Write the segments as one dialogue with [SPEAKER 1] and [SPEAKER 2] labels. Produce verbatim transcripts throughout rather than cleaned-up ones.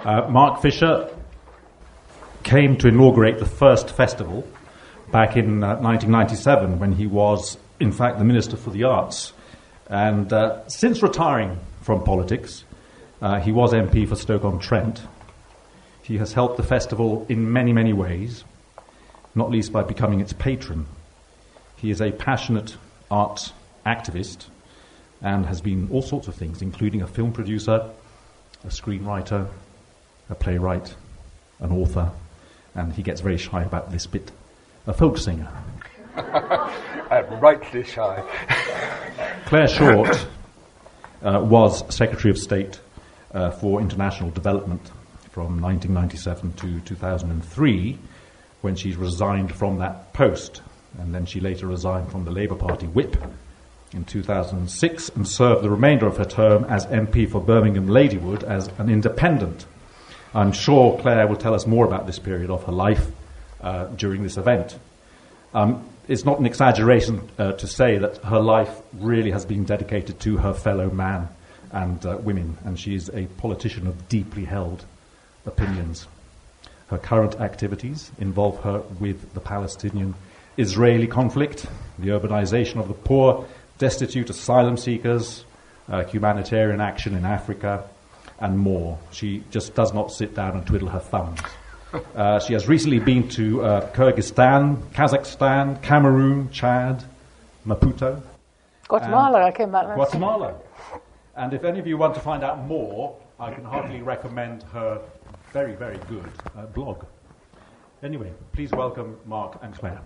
[SPEAKER 1] Uh, Mark Fisher came to inaugurate the first festival back in uh, nineteen ninety-seven when he was, in fact, the Minister for the Arts. And uh, since retiring from politics, uh, he was M P for Stoke-on-Trent. He has helped the festival in many, many ways, not least by becoming its patron. He is a passionate arts activist and has been all sorts of things, including a film producer, a screenwriter, a playwright, an author, and he gets very shy about this bit, a folk singer.
[SPEAKER 2] I'm rightly shy.
[SPEAKER 1] Claire Short uh, was Secretary of State uh, for International Development from nineteen ninety-seven to two thousand three, when she resigned from that post, and then she later resigned from the Labour Party whip in two thousand six and served the remainder of her term as M P for Birmingham Ladywood as an independent. I'm sure Claire will tell us more about this period of her life uh, during this event. Um, it's not an exaggeration uh, to say that her life really has been dedicated to her fellow man and uh, women, and she is a politician of deeply held opinions. Her current activities involve her with the Palestinian-Israeli conflict, the urbanization of the poor, destitute asylum seekers, uh, humanitarian action in Africa, and more. She just does not sit down and twiddle her thumbs. Uh, she has recently been to uh, Kyrgyzstan, Kazakhstan, Cameroon, Chad, Maputo.
[SPEAKER 3] Guatemala, I came back last
[SPEAKER 1] Guatemala. And if any of you want to find out more, I can heartily recommend her very, very good uh, blog. Anyway, please welcome Mark and Claire.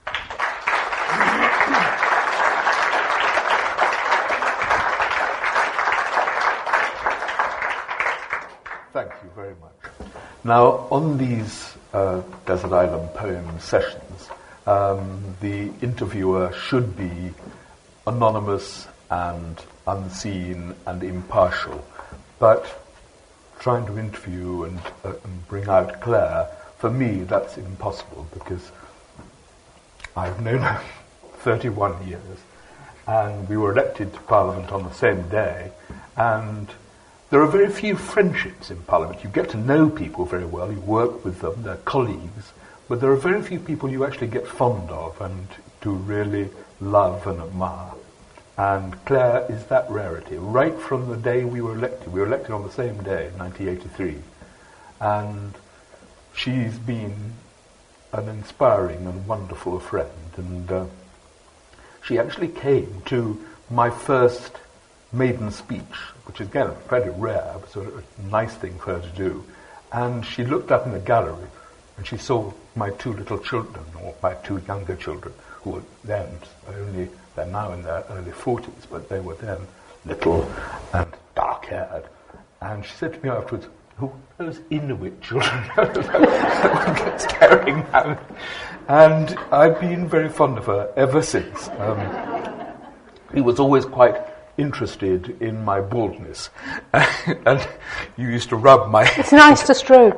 [SPEAKER 2] Thank you very much. Now, on these uh, Desert Island Poem sessions, um, the interviewer should be anonymous and unseen and impartial, but trying to interview and, uh, and bring out Claire, for me, that's impossible, because I've known her thirty-one years, and we were elected to Parliament on the same day, and there are very few friendships in Parliament. You get to know people very well, you work with them, they're colleagues, but there are very few people you actually get fond of and to really love and admire. And Claire is that rarity. Right from the day we were elected, we were elected on the same day, nineteen eighty-three, and she's been an inspiring and wonderful friend. And uh, she actually came to my first maiden speech, which is, again, very rare, but sort of a nice thing for her to do. And she looked up in the gallery, and she saw my two little children, or my two younger children, who were then only, they're now in their early forties, but they were then little and dark-haired. And she said to me afterwards, "Who are those Inuit children?" Staring at me. And I've been very fond of her ever since. Um, he was always quite interested in my baldness, and you used to rub my...
[SPEAKER 3] It's nice to stroke.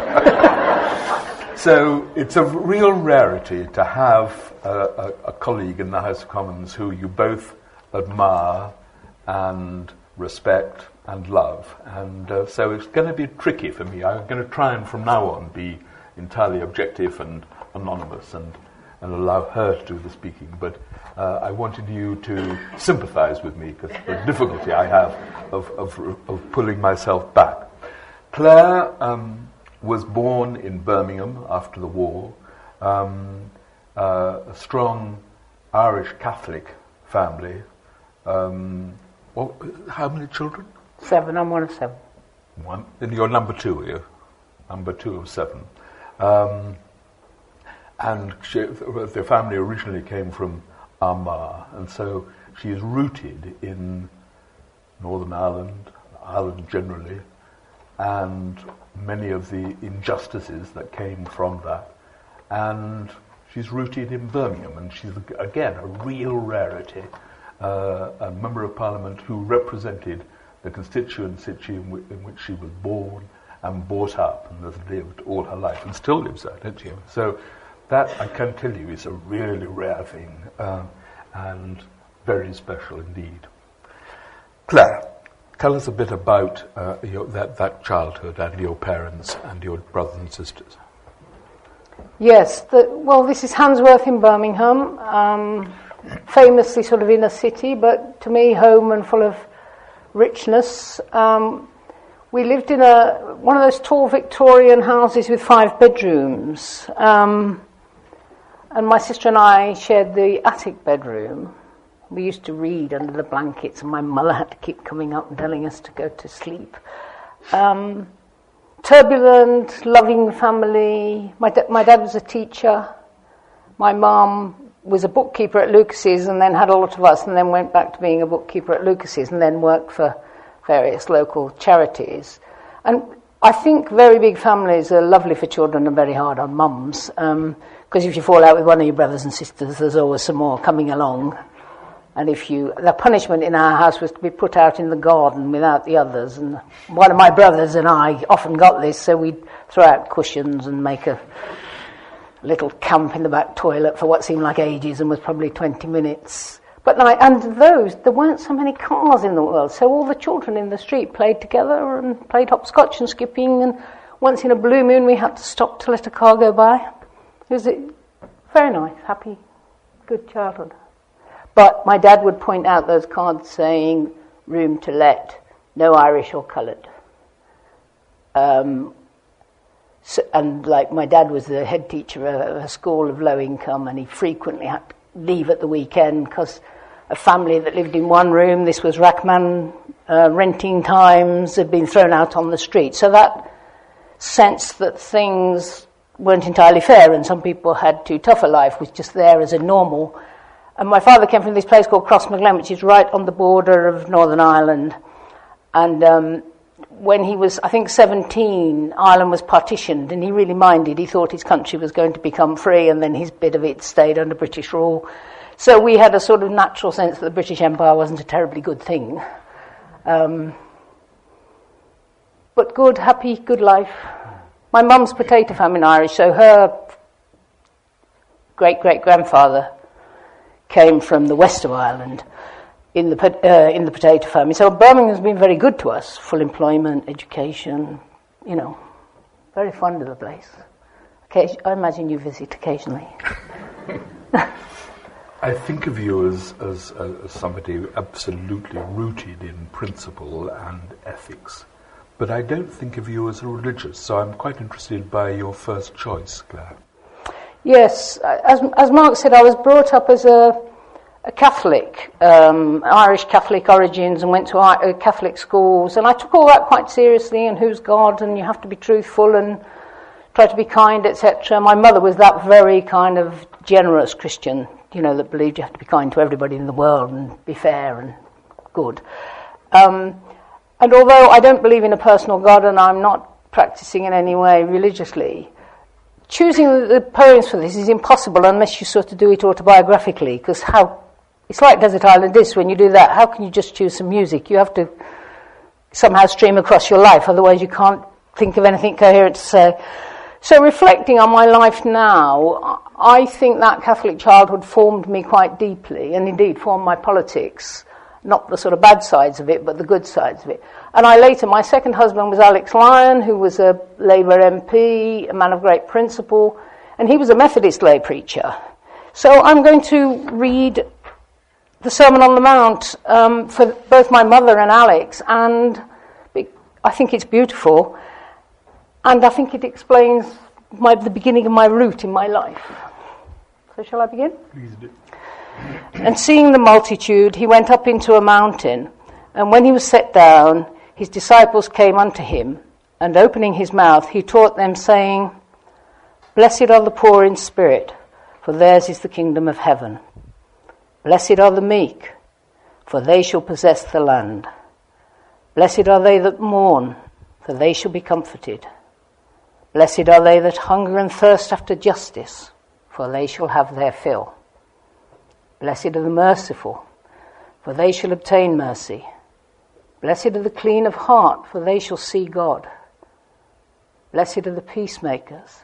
[SPEAKER 2] So it's a real rarity to have a, a, a colleague in the House of Commons who you both admire and respect and love, and uh, so it's going to be tricky for me. I'm going to try and from now on be entirely objective and anonymous and, and allow her to do the speaking, but Uh, I wanted you to sympathize with me, because the difficulty I have of, of, of pulling myself back. Claire um, was born in Birmingham after the war, um, uh, a strong Irish Catholic family. Um, well, how many children?
[SPEAKER 3] Seven, I'm one of seven.
[SPEAKER 2] One. And you're number two, are you? Number two of seven. Um, and she, the family originally came from Armagh, and so she is rooted in Northern Ireland, Ireland generally, and many of the injustices that came from that. And she's rooted in Birmingham, and she's, again, a real rarity, uh, a member of Parliament who represented the constituency in, w- in which she was born and brought up and has lived all her life, and still lives there, don't you? So that, I can tell you, is a really rare thing, um, and very special indeed. Claire, tell us a bit about uh, your, that, that childhood and your parents and your brothers and sisters.
[SPEAKER 3] Yes, the, well, this is Handsworth in Birmingham, um, famously sort of inner city, but to me home and full of richness. Um, we lived in a one of those tall Victorian houses with five bedrooms, um, and my sister and I shared the attic bedroom. We used to read under the blankets, and my mother had to keep coming up and telling us to go to sleep. Um, turbulent, loving family. My, da- my dad was a teacher. My mum was a bookkeeper at Lucas's and then had a lot of us and then went back to being a bookkeeper at Lucas's and then worked for various local charities. And I think very big families are lovely for children and very hard on mums, because um, if you fall out with one of your brothers and sisters, there's always some more coming along. And if you, the punishment in our house was to be put out in the garden without the others. And one of my brothers and I often got this, so we'd throw out cushions and make a little camp in the back toilet for what seemed like ages and was probably twenty minutes. But like, and those, there weren't so many cars in the world, so all the children in the street played together and played hopscotch and skipping, and once in a blue moon we had to stop to let a car go by. It was a very nice, happy, good childhood. But my dad would point out those cards saying, room to let, no Irish or coloured. Um, so, and like my dad was the head teacher of a school of low income, and he frequently had to leave at the weekend because a family that lived in one room, this was Rackman uh, renting times, had been thrown out on the street. So that sense that things weren't entirely fair and some people had too tough a life was just there as a normal. And my father came from this place called Crossmaglen, which is right on the border of Northern Ireland. And um, when he was, I think, seventeen, Ireland was partitioned, and he really minded. He thought his country was going to become free, and then his bit of it stayed under British rule. So we had a sort of natural sense that the British Empire wasn't a terribly good thing. Um, but good, happy, good life. My mum's potato famine Irish, so her great-great-grandfather came from the west of Ireland in the uh, in the potato famine. So Birmingham's been very good to us, full employment, education, you know, very fond of the place. Okay, I imagine you visit occasionally.
[SPEAKER 2] I think of you as, as, as somebody absolutely rooted in principle and ethics, but I don't think of you as a religious, so I'm quite interested by your first choice, Claire.
[SPEAKER 3] Yes, as as Mark said, I was brought up as a, a Catholic, um, Irish Catholic origins, and went to uh, Catholic schools, and I took all that quite seriously, and who's God, and you have to be truthful and try to be kind, et cetera. My mother was that very kind of generous Christian, you know, that believed you have to be kind to everybody in the world and be fair and good. Um, and although I don't believe in a personal God and I'm not practicing in any way religiously, choosing the poems for this is impossible unless you sort of do it autobiographically, because how it's like Desert Island is when you do that. How can you just choose some music? You have to somehow stream across your life, otherwise you can't think of anything coherent to say. So reflecting on my life now, I think that Catholic childhood formed me quite deeply, and indeed formed my politics, not the sort of bad sides of it, but the good sides of it. And I later, my second husband was Alex Lyon, who was a Labour M P, a man of great principle, and he was a Methodist lay preacher. So I'm going to read the Sermon on the Mount um, for both my mother and Alex, and I think it's beautiful, and I think it explains my, the beginning of my route in my life. So shall I begin?
[SPEAKER 2] Please do.
[SPEAKER 3] And seeing the multitude, he went up into a mountain, and when he was set down, his disciples came unto him, and opening his mouth, he taught them, saying, Blessed are the poor in spirit, for theirs is the kingdom of heaven. Blessed are the meek, for they shall possess the land. Blessed are they that mourn, for they shall be comforted. Blessed are they that hunger and thirst after justice, for they shall have their fill. Blessed are the merciful, for they shall obtain mercy. Blessed are the clean of heart, for they shall see God. Blessed are the peacemakers,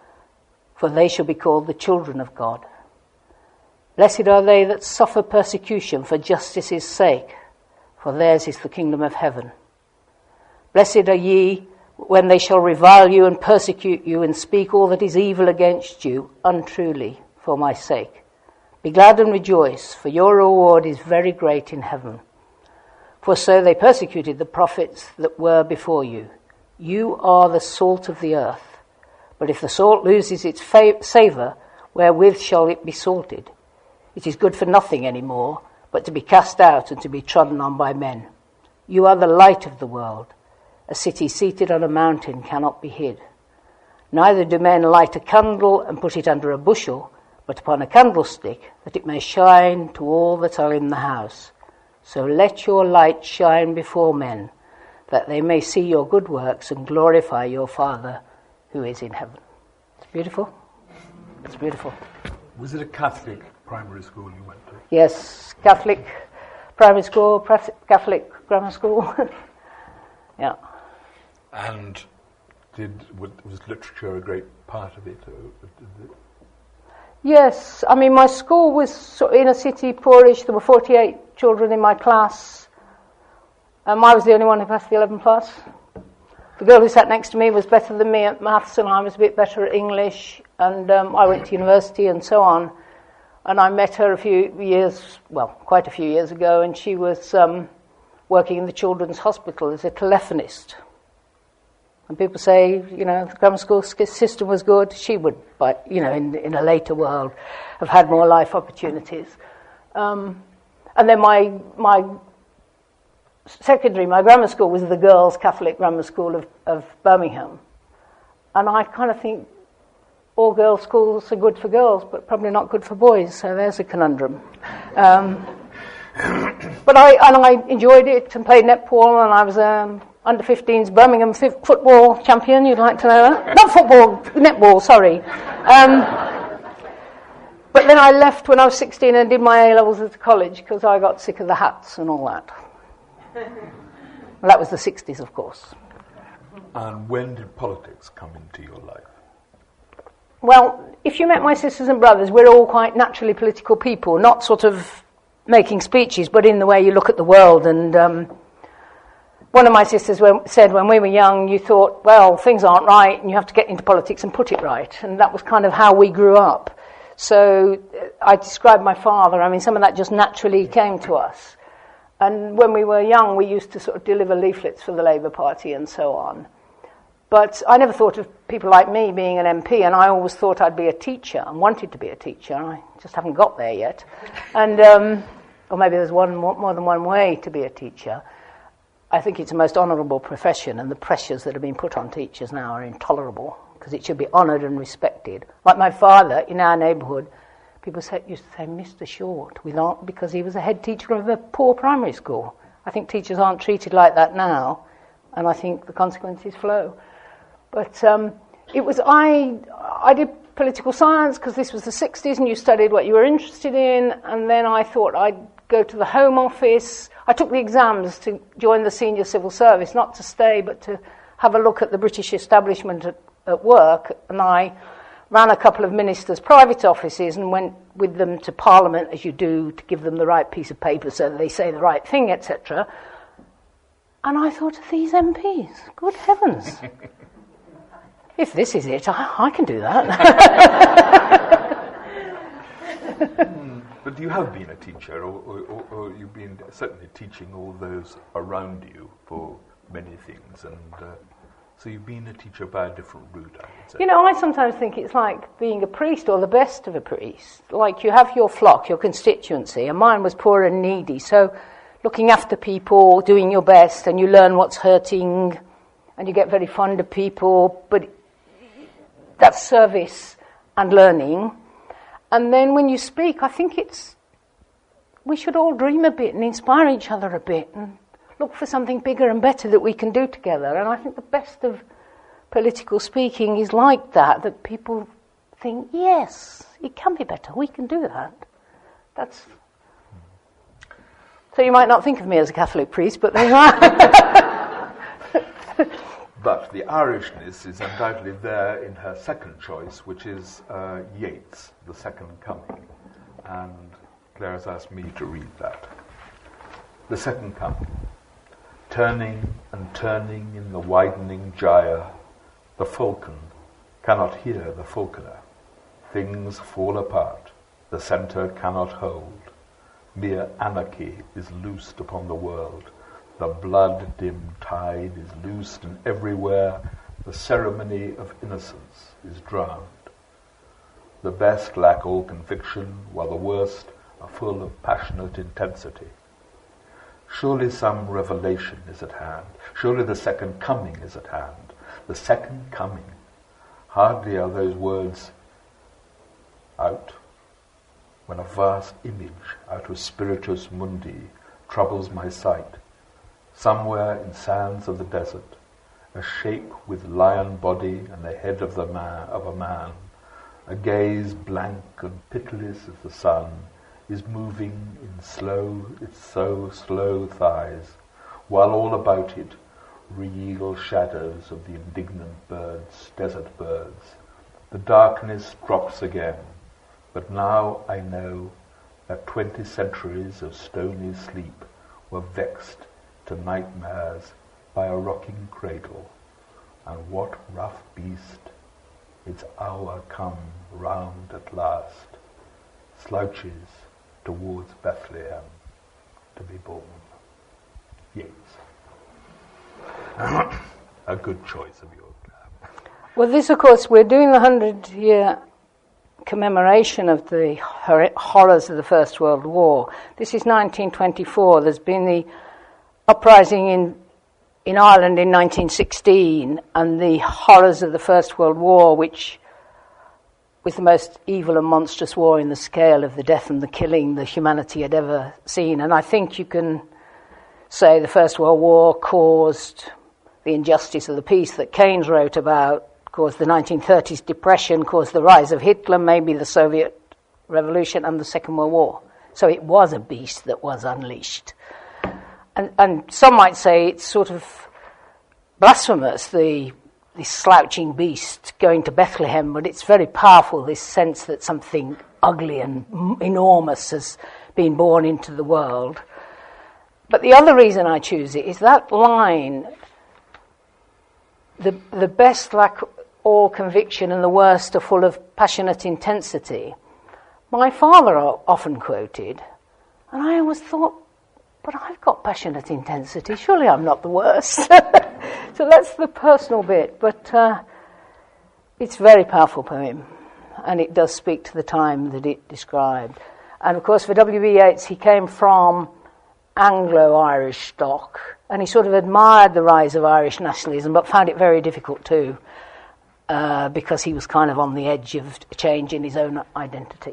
[SPEAKER 3] for they shall be called the children of God. Blessed are they that suffer persecution for justice's sake, for theirs is the kingdom of heaven. Blessed are ye when they shall revile you and persecute you and speak all that is evil against you untruly for my sake. Be glad and rejoice, for your reward is very great in heaven. For so they persecuted the prophets that were before you. You are the salt of the earth. But if the salt loses its fa- savour, wherewith shall it be salted? It is good for nothing any more, but to be cast out and to be trodden on by men. You are the light of the world. A city seated on a mountain cannot be hid. Neither do men light a candle and put it under a bushel, but upon a candlestick, that it may shine to all that are in the house. So let your light shine before men, that they may see your good works and glorify your Father who is in heaven. It's beautiful. It's beautiful.
[SPEAKER 2] Was it a Catholic primary school you went to?
[SPEAKER 3] Yes, Catholic primary school, Catholic grammar school. Yeah.
[SPEAKER 2] And did was literature a great part of it?
[SPEAKER 3] Yes, I mean, my school was sort of inner city, poorish. There were forty-eight children in my class. Um, I was the only one who passed the eleven plus. The girl who sat next to me was better than me at maths, and I was a bit better at English. And um, I went to university and so on. And I met her a few years, well, quite a few years ago, and she was um, working in the children's hospital as a telephonist. And people say, you know, the grammar school system was good. She would, but you know, in, in a later world, have had more life opportunities. Um, and then my my secondary, my grammar school was the girls' Catholic grammar school of, of Birmingham. And I kind of think all girls' schools are good for girls, but probably not good for boys. So there's a conundrum. Um, but I and I enjoyed it and played netball, and I was um, under fifteens Birmingham f- football champion. You'd like to know that? Not football, netball. Sorry. Um, but then I left when I was sixteen and did my A levels at college because I got sick of the hats and all that. Well, that was the sixties, of course.
[SPEAKER 2] And when did politics come into your life?
[SPEAKER 3] Well, if you met my sisters and brothers, we're all quite naturally political people, not sort of making speeches, but in the way you look at the world. And um, one of my sisters said when we were young, you thought, well, things aren't right, and you have to get into politics and put it right. And that was kind of how we grew up. So I described my father. I mean, some of that just naturally came to us. And when we were young, we used to sort of deliver leaflets for the Labour Party and so on. But I never thought of people like me being an M P, and I always thought I'd be a teacher and wanted to be a teacher. I just haven't got there yet. And um, or maybe there's one more, more than one way to be a teacher. I think it's the most honourable profession, and the pressures that have been put on teachers now are intolerable, because it should be honoured and respected. Like my father, in our neighbourhood, people say, used to say Mister Short, without, because he was a head teacher of a poor primary school. I think teachers aren't treated like that now, and I think the consequences flow. But um, it was I. I did political science because this was the sixties, and you studied what you were interested in. And then I thought I'd go to the Home Office. I took the exams to join the senior civil service, not to stay, but to have a look at the British establishment at, at work. And I ran a couple of ministers' private offices and went with them to Parliament, as you do, to give them the right piece of paper so that they say the right thing, et cetera. And I thought of these M Ps. Good heavens. If this is it, I, I can do that.
[SPEAKER 2] mm, but you have been a teacher, or, or, or you've been certainly teaching all those around you for many things, and uh, so you've been a teacher by a different route, I would say.
[SPEAKER 3] You know, I sometimes think it's like being a priest, or the best of a priest. Like you have your flock, your constituency, and mine was poor and needy, so looking after people, doing your best, and you learn what's hurting, and you get very fond of people, but that's service and learning. And then when you speak, I think it's, we should all dream a bit and inspire each other a bit and look for something bigger and better that we can do together. And I think the best of political speaking is like that, that people think, yes, it can be better, we can do that. That's... So you might not think of me as a Catholic priest, but there you are.
[SPEAKER 2] But the Irishness is undoubtedly there in her second choice, which is uh, Yeats, The Second Coming. And Claire has asked me to read that. The second coming. Turning and turning in the widening gyre, the falcon cannot hear the falconer. Things fall apart, the centre cannot hold. Mere anarchy is loosed upon the world. The blood-dimmed tide is loosed, and everywhere the ceremony of innocence is drowned. The best lack all conviction, while the worst are full of passionate intensity. Surely some revelation is at hand. Surely the second coming is at hand. The second coming. Hardly are those words out when a vast image out of Spiritus Mundi troubles my sight. Somewhere in sands of the desert, a shape with lion body and the head of the man of a man, a gaze blank and pitiless as the sun, is moving in slow, its so slow thighs, while all about it reel shadows of the indignant birds, desert birds. The darkness drops again, but now I know that twenty centuries of stony sleep were vexed to nightmares by a rocking cradle, and what rough beast, its hour come round at last, slouches towards Bethlehem to be born. Yes. A good choice of yours.
[SPEAKER 3] Well, this, of course, we're doing the hundred-year commemoration of the hor- horrors of the First World War. This is nineteen twenty-four. There's been the uprising in in Ireland in nineteen sixteen, and the horrors of the First World War, which was the most evil and monstrous war in the scale of the death and the killing that humanity had ever seen. And I think you can say the First World War caused the injustice of the peace that Keynes wrote about, caused the nineteen thirties depression, caused the rise of Hitler, maybe the Soviet Revolution and the Second World War. So it was a beast that was unleashed. And, and some might say it's sort of blasphemous, the this slouching beast going to Bethlehem, but it's very powerful, this sense that something ugly and enormous has been born into the world. But the other reason I choose it is that line, the the best lack all conviction and the worst are full of passionate intensity. My father often quoted, and I always thought, but I've got passionate intensity, surely I'm not the worst. So that's the personal bit, but uh, it's a very powerful poem, and it does speak to the time that it described. And of course for W B Yeats, he came from Anglo-Irish stock, and he sort of admired the rise of Irish nationalism, but found it very difficult too, uh, because he was kind of on the edge of a change in his own identity.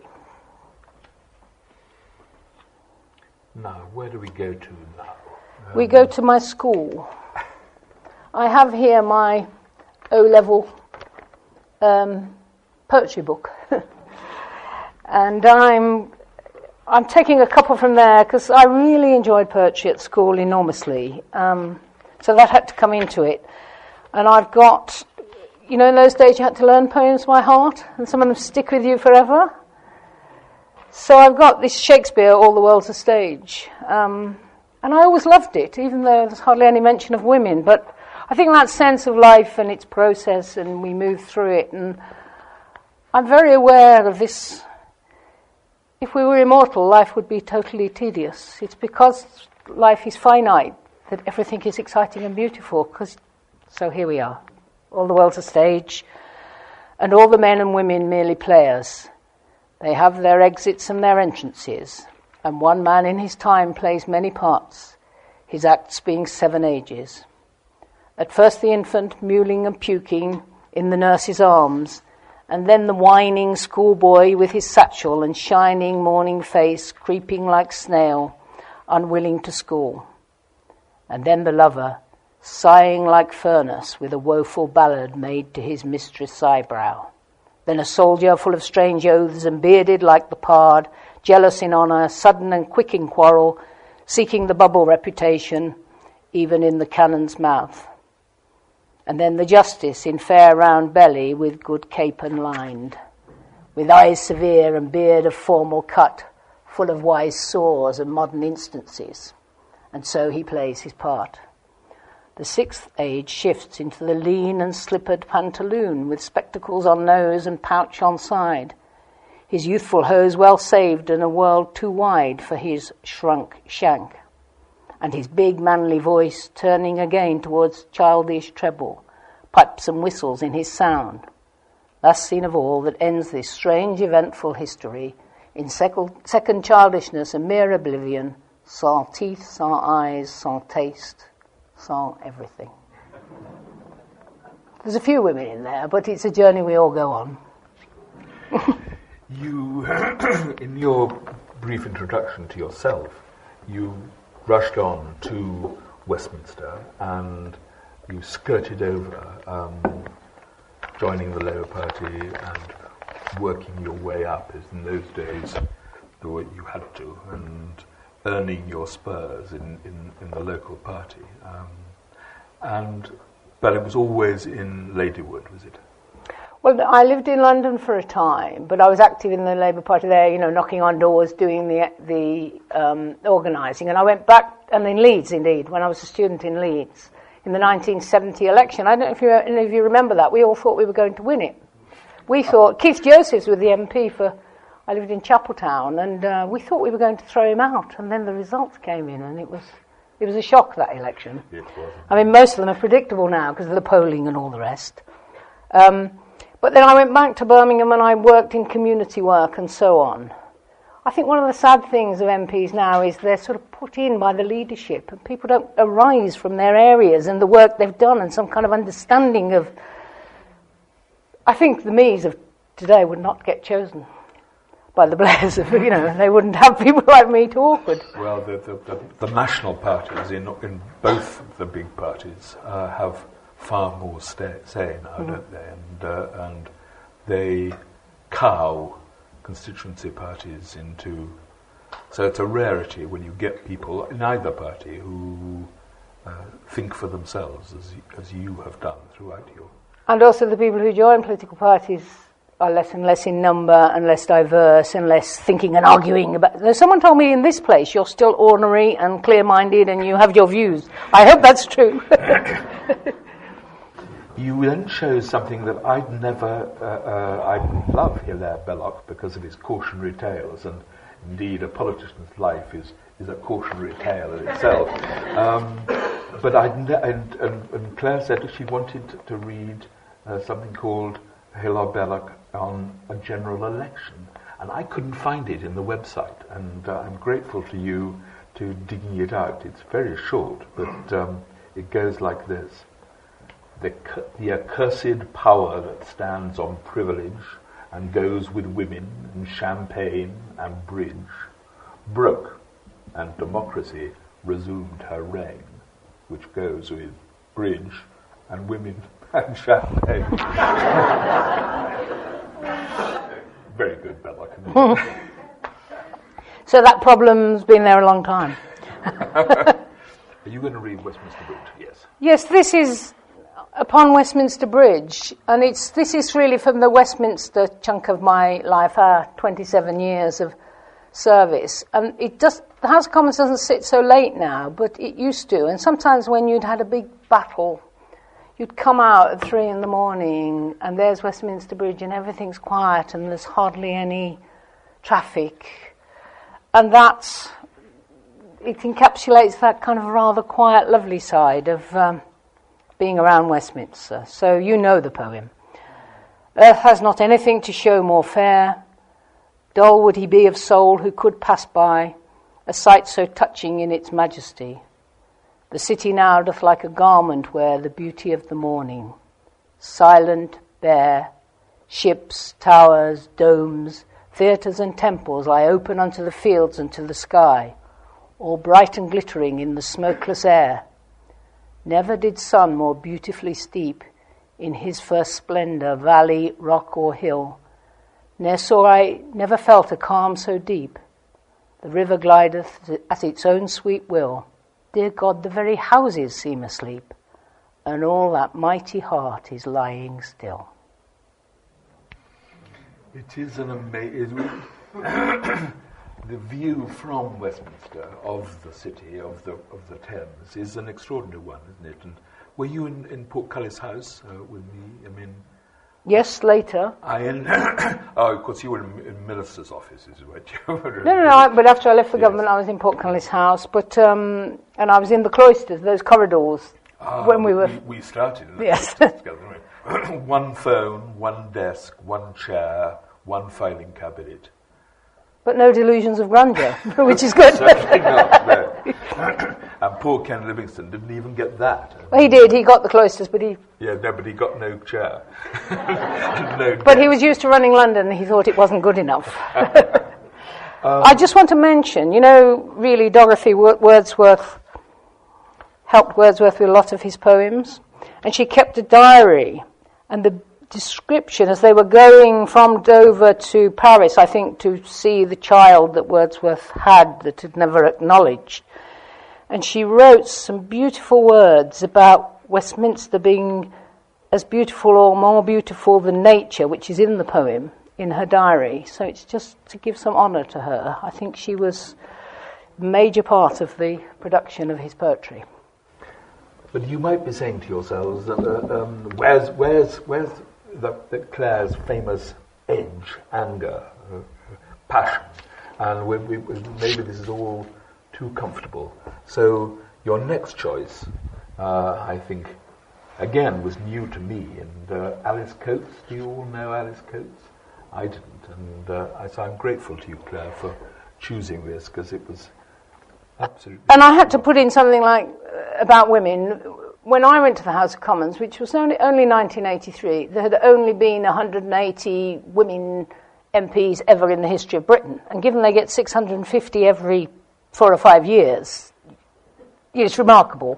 [SPEAKER 2] Now, where do we go to now? Um,
[SPEAKER 3] we go to my school. I have here my O-level um, poetry book, and I'm I'm taking a couple from there because I really enjoyed poetry at school enormously. Um, so that had to come into it, and I've got, you know, in those days you had to learn poems by heart, and some of them stick with you forever. So I've got this Shakespeare, All the World's a Stage, um, and I always loved it, even though there's hardly any mention of women, but I think that sense of life and its process, and we move through it, and I'm very aware of this. If we were immortal, life would be totally tedious. It's because life is finite that everything is exciting and beautiful, 'cause, so here we are, all the world's a stage, and all the men and women merely players. They have their exits and their entrances, and one man in his time plays many parts, his acts being seven ages. At first the infant, mewling and puking in the nurse's arms, and then the whining schoolboy with his satchel and shining morning face, creeping like snail, unwilling to school. And then the lover, sighing like furnace with a woeful ballad made to his mistress' eyebrow. Then a soldier full of strange oaths and bearded like the pard, jealous in honour, sudden and quick in quarrel, seeking the bubble reputation, even in the cannon's mouth. And then the justice in fair round belly with good capon lined, with eyes severe and beard of formal cut, full of wise saws and modern instances. and so he plays his part. The sixth age shifts into the lean and slippered pantaloon with spectacles on nose and pouch on side, his youthful hose well saved and a world too wide for his shrunk shank, and his big manly voice turning again towards childish treble, pipes and whistles in his sound. Last scene of all that ends this strange eventful history in second, second childishness and mere oblivion, sans teeth, sans eyes, sans taste, sans everything. There's a few women in there, but it's a journey we all go on.
[SPEAKER 2] You, in your brief introduction to yourself, you rushed on to Westminster and you skirted over, um, joining the Labour Party and working your way up, as in those days the way you had to, and earning your spurs in, in, in the local party. Um, and but it was always in Ladywood, was it?
[SPEAKER 3] Well, I lived in London for a time, but I was active in the Labour Party there, you know, knocking on doors, doing the the um, organising. And I went back, and in Leeds, indeed, when I was a student in Leeds, in the nineteen seventy election. I don't know if you, any of you remember that. We all thought we were going to win it. We thought, Keith Josephs was the M P for, I lived in Chapeltown, and uh, we thought we were going to throw him out. And then the results came in, and it was it was a shock, that election.
[SPEAKER 2] It was.
[SPEAKER 3] I mean, most of them are predictable now because of the polling and all the rest. Um, But then I went back to Birmingham and I worked in community work and so on. I think one of the sad things of M Ps now is they're sort of put in by the leadership and people don't arise from their areas and the work they've done and some kind of understanding of... I think the me's of today would not get chosen by the Blairs. You know, they wouldn't have people like me to awkward.
[SPEAKER 2] Well, the, the, the, the national parties in, in both the big parties uh, have far more stay, say now, mm-hmm. don't they? And, uh, and they cow constituency parties into... So it's a rarity when you get people in either party who uh, think for themselves, as, as you have done throughout your...
[SPEAKER 3] And also the people who join political parties are less and less in number and less diverse and less thinking and arguing about... Someone told me in this place you're still ornery and clear-minded and you have your views. I hope that's true.
[SPEAKER 2] You then chose something that I'd never, uh, uh, I love Hilaire Belloc because of his cautionary tales, and indeed a politician's life is, is a cautionary tale in itself. Um, but I'd ne- and, and, and Claire said she wanted to read uh, something called Hilaire Belloc on a general election, and I couldn't find it in the website, and uh, I'm grateful to you to digging it out. It's very short, but um, it goes like this. The, the accursed power that stands on privilege and goes with women and champagne and bridge broke, and democracy resumed her reign, which goes with bridge and women and champagne. Very good, Belloc.
[SPEAKER 3] So that problem's been there a long time.
[SPEAKER 2] Are you going to read Westminster Bridge? Yes.
[SPEAKER 3] Yes, this is upon Westminster Bridge, and it's this is really from the Westminster chunk of my life, our twenty-seven years of service. And it just the House of Commons doesn't sit so late now, but it used to. And sometimes when you'd had a big battle, you'd come out at three in the morning, and there's Westminster Bridge, and everything's quiet, and there's hardly any traffic, and that's it encapsulates that kind of rather quiet, lovely side of. Um, being around Westminster. So you know the poem. Earth has not anything to show more fair. Dull would he be of soul who could pass by, a sight so touching in its majesty. The city now doth like a garment wear the beauty of the morning. Silent, bare, ships, towers, domes, theatres and temples lie open unto the fields and to the sky, all bright and glittering in the smokeless air. Never did sun more beautifully steep in his first splendour valley, rock or hill. Ne'er saw I, never felt a calm so deep. The river glideth at its own sweet will. Dear God, the very houses seem asleep, and all that mighty heart is lying still.
[SPEAKER 2] It is an amazing... the view from Westminster of the city, of the of the Thames, is an extraordinary one, isn't it? And were you in, in Portcullis House uh, with me? I mean,
[SPEAKER 3] yes, later.
[SPEAKER 2] I in oh, of course you were in, in Minister's offices, weren't you?
[SPEAKER 3] no, no, no. I, but after I left the yes. government, I was in Portcullis House. But um, and I was in the cloisters, those corridors,
[SPEAKER 2] ah,
[SPEAKER 3] when we were.
[SPEAKER 2] We, we started.
[SPEAKER 3] Yes.
[SPEAKER 2] Together. One phone, one desk, one chair, one filing cabinet.
[SPEAKER 3] But no delusions of grandeur, which is good.
[SPEAKER 2] Certainly not, no. And poor Ken Livingstone didn't even get that.
[SPEAKER 3] Well, he did. He got the cloisters, but he...
[SPEAKER 2] Yeah, no, but he got no chair. no
[SPEAKER 3] but desk. He was used to running London, and he thought it wasn't good enough. um, I just want to mention, you know, really, Dorothy Wordsworth helped Wordsworth with a lot of his poems, and she kept a diary, and the description as they were going from Dover to Paris, I think, to see the child that Wordsworth had that had never acknowledged. And she wrote some beautiful words about Westminster being as beautiful or more beautiful than nature, which is in the poem, in her diary. So it's just to give some honour to her. I think she was a major part of the production of his poetry.
[SPEAKER 2] But you might be saying to yourselves, that, uh, um, where's, where's, where's The, the Clare's famous edge, anger, uh, passion, and we, we, maybe this is all too comfortable. So your next choice, uh, I think, again, was new to me. And uh, Alice Coates, do you all know Alice Coates? I didn't, and uh, I, so I'm grateful to you, Clare, for choosing this, because it was absolutely...
[SPEAKER 3] And I had to put in something like, uh, about women. When I went to the House of Commons, which was only, only nineteen eighty-three, there had only been one hundred eighty women M Ps ever in the history of Britain. And given they get six hundred fifty every four or five years, it's remarkable.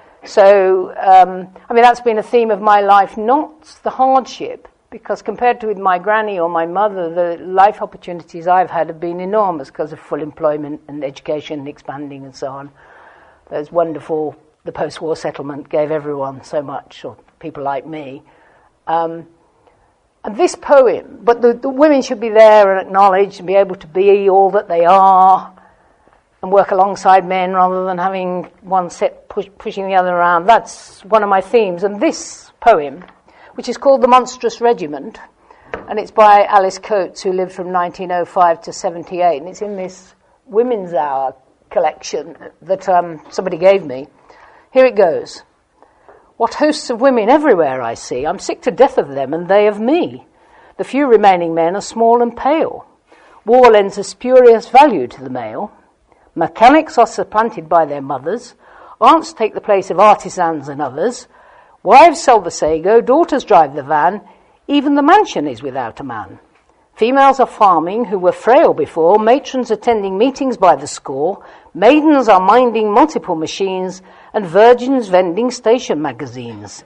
[SPEAKER 3] So, um, I mean, that's been a theme of my life, not the hardship, because compared to with my granny or my mother, the life opportunities I've had have been enormous because of full employment and education expanding and so on. Those wonderful... The post-war settlement gave everyone so much, or people like me. Um, and this poem, but the, the women should be there and acknowledged and be able to be all that they are and work alongside men rather than having one set push, pushing the other around. That's one of my themes. And this poem, which is called The Monstrous Regiment, and it's by Alice Coates, who lived from nineteen oh five to seventy-eight, and it's in this Women's Hour collection that um, somebody gave me. Here it goes. What hosts of women everywhere I see. I'm sick to death of them, and they of me. The few remaining men are small and pale. War lends a spurious value to the male. Mechanics are supplanted by their mothers. Aunts take the place of artisans and others. Wives sell the sago, daughters drive the van. Even the mansion is without a man. Females are farming who were frail before. Matrons attending meetings by the score. Maidens are minding multiple machines, and virgins vending station magazines.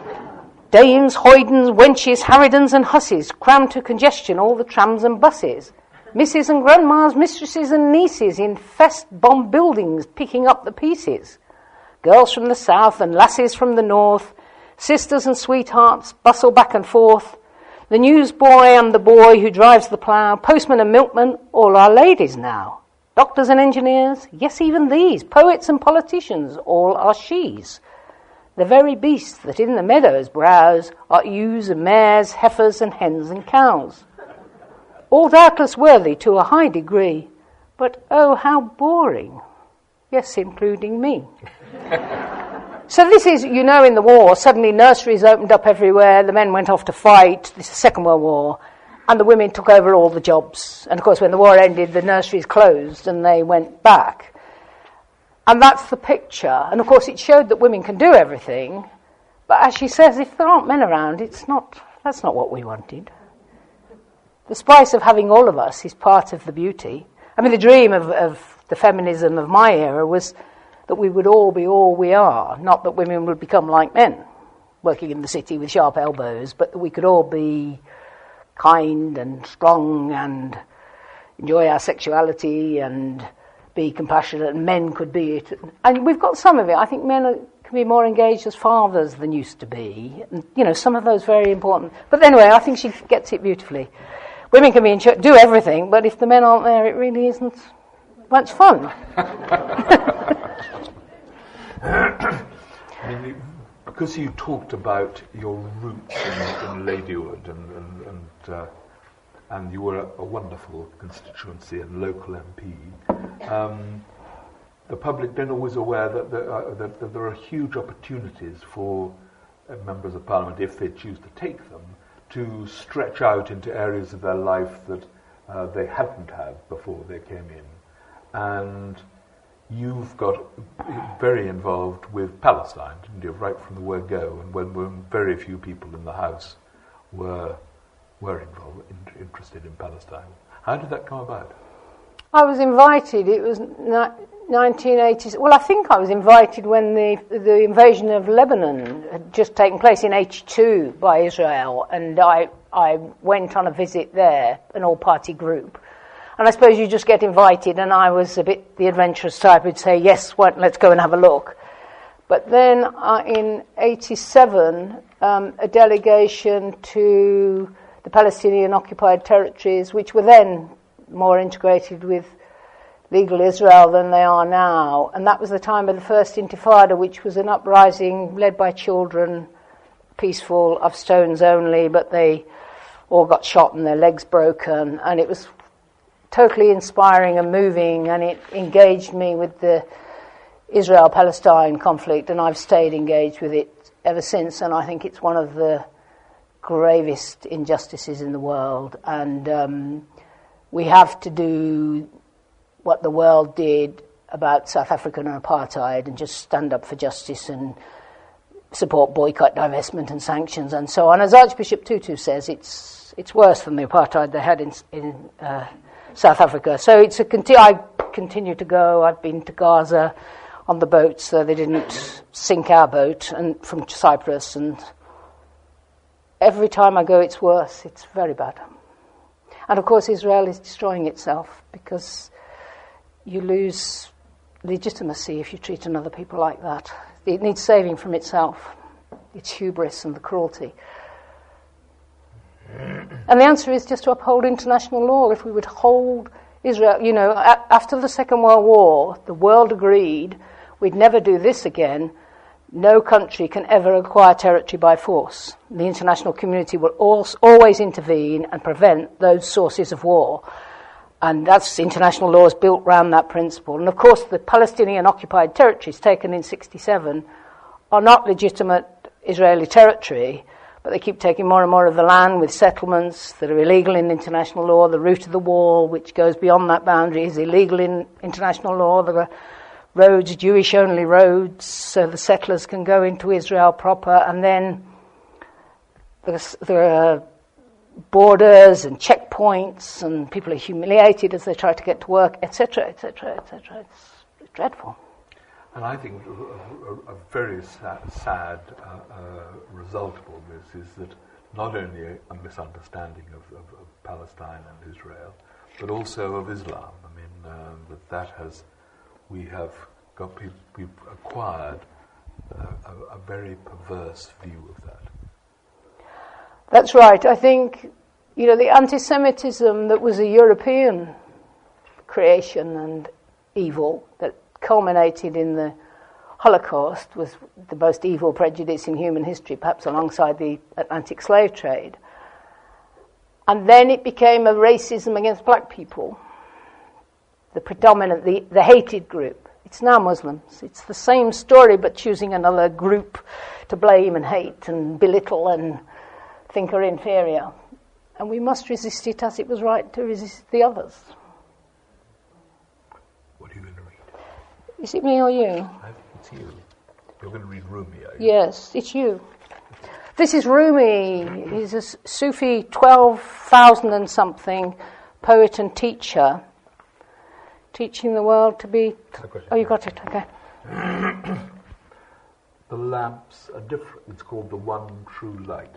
[SPEAKER 3] Dames, hoydens, wenches, harridans and hussies cram to congestion all the trams and buses. Misses and grandmas, mistresses and nieces infest bomb buildings picking up the pieces. Girls from the south and lasses from the north, sisters and sweethearts bustle back and forth. The newsboy and the boy who drives the plough, postman and milkman, all are ladies now. Doctors and engineers, yes, even these, poets and politicians, all are she's. The very beasts that in the meadows browse are ewes and mares, heifers and hens and cows. All doubtless worthy to a high degree, but oh, how boring. Yes, including me. So this is, you know, in the war, suddenly nurseries opened up everywhere, the men went off to fight, this is the Second World War, and the women took over all the jobs. And of course, when the war ended, the nurseries closed and they went back. And that's the picture. And of course, it showed that women can do everything. But as she says, if there aren't men around, it's not, that's not what we wanted. The spice of having all of us is part of the beauty. I mean, the dream of, of the feminism of my era was that we would all be all we are, not that women would become like men, working in the city with sharp elbows, but that we could all be kind and strong and enjoy our sexuality and be compassionate, and men could be it. And we've got some of it. I think men are, can be more engaged as fathers than used to be. And, you know, some of those very important. But anyway, I think she gets it beautifully. women can be in church, do everything, but if the men aren't there, it really isn't much fun.
[SPEAKER 2] I mean, you, because you talked about your roots in, in Ladywood, and and and, uh, and you were a, a wonderful constituency and local M P. Um, the public don't always aware that there, are, that, that there are huge opportunities for uh, members of Parliament, if they choose to take them, to stretch out into areas of their life that uh, they hadn't had before they came in. And you've got very involved with Palestine, didn't you, right from the word go, and when, when very few people in the House were were involved, in, interested in Palestine. How did that come about?
[SPEAKER 3] I was invited. It was ni- nineteen eighty. Well, I think I was invited when the the invasion of Lebanon had just taken place in eighty-two by Israel, and I I went on a visit there, an all-party group. And I suppose you just get invited, and I was a bit the adventurous type who'd say, yes, what, let's go and have a look. But then uh, in eighty-seven, um, a delegation to the Palestinian occupied territories, which were then more integrated with legal Israel than they are now, and that was the time of the first Intifada, which was an uprising led by children, peaceful, of stones only, but they all got shot and their legs broken, and it was totally inspiring and moving, and it engaged me with the Israel-Palestine conflict, and I've stayed engaged with it ever since, and I think it's one of the gravest injustices in the world, and um, we have to do what the world did about South African apartheid and just stand up for justice and support boycott, divestment and sanctions and so on. As Archbishop Tutu says, it's it's worse than the apartheid they had in, in uh, South Africa. So it's a conti- I continue to go. I've been to Gaza on the boat, so they didn't sink our boat, and from Cyprus, and every time I go it's worse. It's very bad. And of course Israel is destroying itself, because you lose legitimacy if you treat another people like that. It needs saving from itself, its hubris and the cruelty. And the answer is just to uphold international law. If we would hold Israel, you know, a- after the Second World War, the world agreed we'd never do this again. No country can ever acquire territory by force. The international community will al- always intervene and prevent those sources of war. And that's international law is built around that principle. And of course, the Palestinian occupied territories taken in sixty-seven are not legitimate Israeli territory, but they keep taking more and more of the land with settlements that are illegal in international law. The route of the wall, which goes beyond that boundary, is illegal in international law. There are roads, Jewish-only roads, so the settlers can go into Israel proper, and then there are borders and checkpoints, and people are humiliated as they try to get to work, et cetera, et cetera, et cetera. It's dreadful.
[SPEAKER 2] And I think a, a, a very sad, sad uh, uh, result of all this is that not only a, a misunderstanding of, of, of Palestine and Israel, but also of Islam. I mean, uh, that that has, we have got, people, we've acquired uh, a, a very perverse view of that.
[SPEAKER 3] That's right. I think, you know, the anti-Semitism that was a European creation and evil that culminated in the Holocaust was the most evil prejudice in human history, perhaps alongside the Atlantic slave trade. And then it became a racism against black people, the predominant, the, the hated group. It's now Muslims. It's the same story, but choosing another group to blame and hate and belittle and think are inferior. And we must resist it as it was right to resist the others.
[SPEAKER 2] What are you going to read?
[SPEAKER 3] Is it me or you?
[SPEAKER 2] I think it's you. You're going to read Rumi, are you?
[SPEAKER 3] Yes, it's you. This is Rumi. He's a Sufi, twelve thousand and something, poet and teacher, teaching the world to be... T- oh, you got it, okay.
[SPEAKER 2] The lamps are different. It's called the one true light.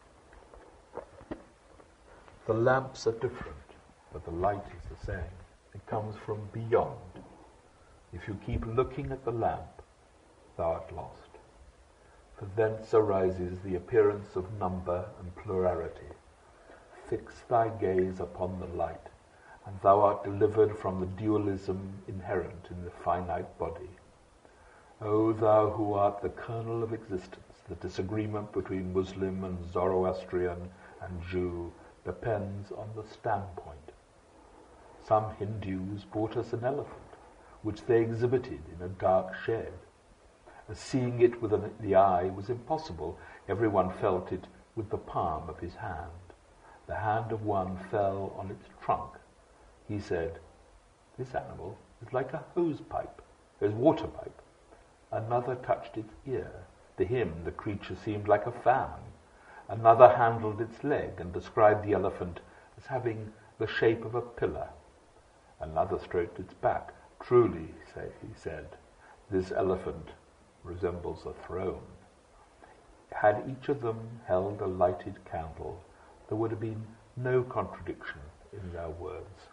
[SPEAKER 2] The lamps are different, but the light is the same. It comes from beyond. If you keep looking at the lamp, thou art lost. For thence arises the appearance of number and plurality. fix thy gaze upon the light, and thou art delivered from the dualism inherent in the finite body. O thou who art the kernel of existence, the disagreement between Muslim and Zoroastrian and Jew depends on the standpoint. Some Hindus brought us an elephant, which they exhibited in a dark shed. As seeing it with an, the eye was impossible, everyone felt it with the palm of his hand. The hand of one fell on its trunk. He said, "This animal is like a hose pipe, a water pipe." Another touched its ear. To him the creature seemed like a fan. Another handled its leg and described the elephant as having the shape of a pillar. Another stroked its back. "Truly," say, he said, "this elephant resembles a throne." Had each of them held a lighted candle, there would have been no contradiction in their words.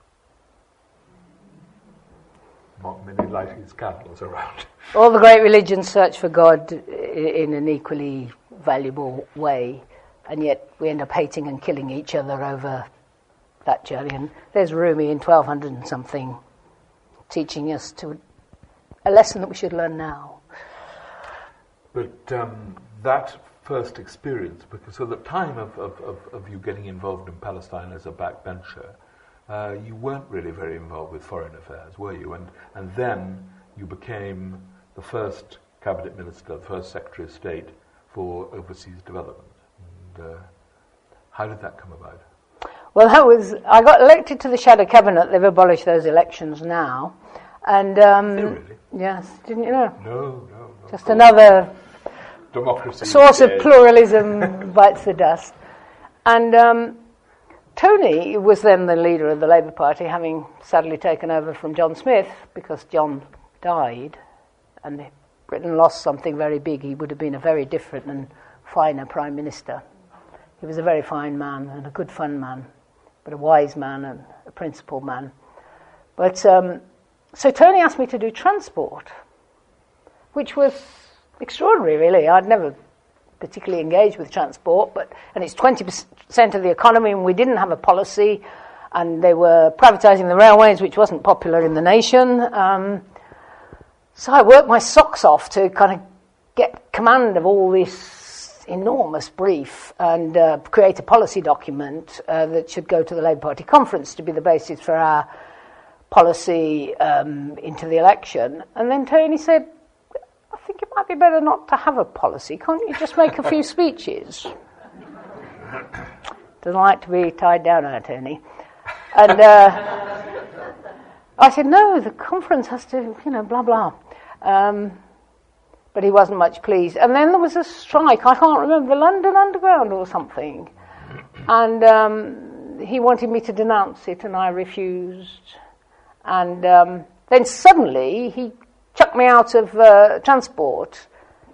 [SPEAKER 2] Not many lighted candles around.
[SPEAKER 3] All the great religions search for God in an equally valuable way, and yet we end up hating and killing each other over that journey. And there's Rumi in twelve hundred and something teaching us to a lesson that we should learn now.
[SPEAKER 2] But um, that first experience, because at the time of, of, of, of you getting involved in Palestine as a backbencher, uh, you weren't really very involved with foreign affairs, were you? And and then you became the first cabinet minister, the first secretary of state for overseas development. And uh, how did that come about?
[SPEAKER 3] Well, that was, I got elected to the shadow cabinet. They've abolished those elections now. And um,
[SPEAKER 2] Did they really?
[SPEAKER 3] yes, didn't you know?
[SPEAKER 2] No, no, no.
[SPEAKER 3] Just another
[SPEAKER 2] democracy
[SPEAKER 3] source of
[SPEAKER 2] dead.
[SPEAKER 3] pluralism bites the dust. And um, Tony was then the leader of the Labour Party, having sadly taken over from John Smith, because John died and Britain lost something very big. He would have been a very different and finer Prime Minister. He was a very fine man and a good fun man, but a wise man and a principled man. But um, so Tony asked me to do transport, which was extraordinary, really. I'd never particularly engaged with transport, but and it's twenty percent of the economy, and we didn't have a policy, and they were privatising the railways, which wasn't popular in the nation. Um, so I worked my socks off to kind of get command of all this enormous brief and uh, create a policy document uh, that should go to the Labour Party conference to be the basis for our policy um, into the election. And then Tony said, "I think it might be better not to have a policy. Can't you just make a few speeches?" Doesn't like to be tied down, our Tony. And uh, I said, "No, the conference has to, you know, blah, blah." Um, but he wasn't much pleased. And then there was a strike, I can't remember, the London Underground or something. And um, he wanted me to denounce it, and I refused. And um, then suddenly he chucked me out of uh, transport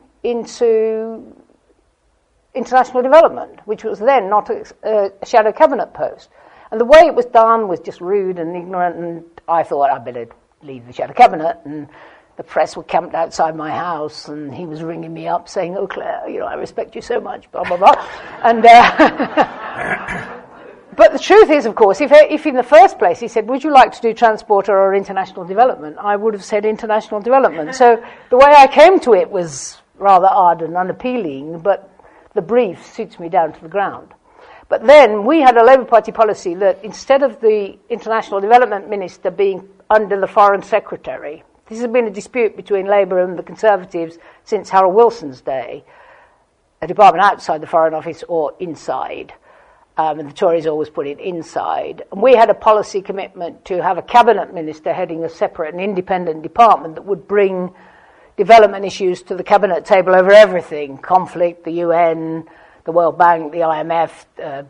[SPEAKER 3] into international development, which was then not a, a shadow cabinet post. And the way it was done was just rude and ignorant, and I thought I'd better leave the shadow cabinet. And the press were camped outside my house, and he was ringing me up saying, "Oh, Claire, you know, I respect you so much, blah, blah, blah." And uh, but the truth is, of course, if, if in the first place he said, "Would you like to do transport or international development?" I would have said international development. So the way I came to it was rather odd and unappealing, but the brief suits me down to the ground. But then we had a Labour Party policy that instead of the international development minister being under the foreign secretary, this has been a dispute between Labour and the Conservatives since Harold Wilson's day, a department outside the Foreign Office or inside. Um, and the Tories always put it inside. And we had a policy commitment to have a cabinet minister heading a separate and independent department that would bring development issues to the cabinet table over everything: conflict, the U N, the World Bank, the I M F, uh,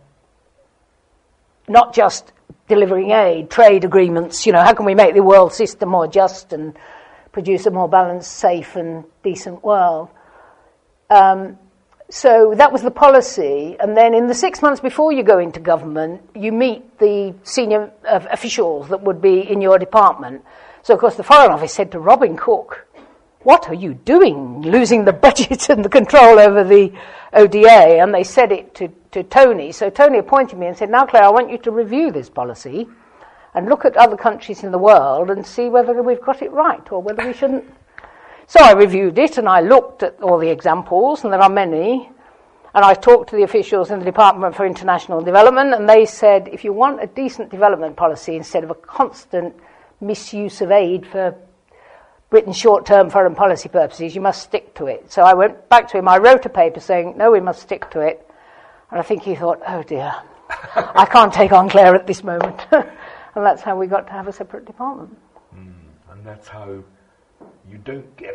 [SPEAKER 3] not just delivering aid, trade agreements. You know, how can we make the world system more just and produce a more balanced, safe and decent world? Um, So that was the policy, and then in the six months before you go into government, you meet the senior uh, officials that would be in your department. So, of course, the Foreign Office said to Robin Cook, what are you doing, losing the budget and the control over the O D A? And they said it to, to Tony. So Tony appointed me and said, now, Claire, I want you to review this policy and look at other countries in the world and see whether we've got it right or whether we shouldn't. So I reviewed it and I looked at all the examples, and there are many, and I talked to the officials in the Department for International Development, and they said, if you want a decent development policy instead of a constant misuse of aid for Britain's short-term foreign policy purposes, you must stick to it. So I went back to him, I wrote a paper saying, no, we must stick to it. And I think he thought, oh dear, I can't take on Claire at this moment. And that's how we got to have a separate department.
[SPEAKER 2] Mm, and that's how you don't get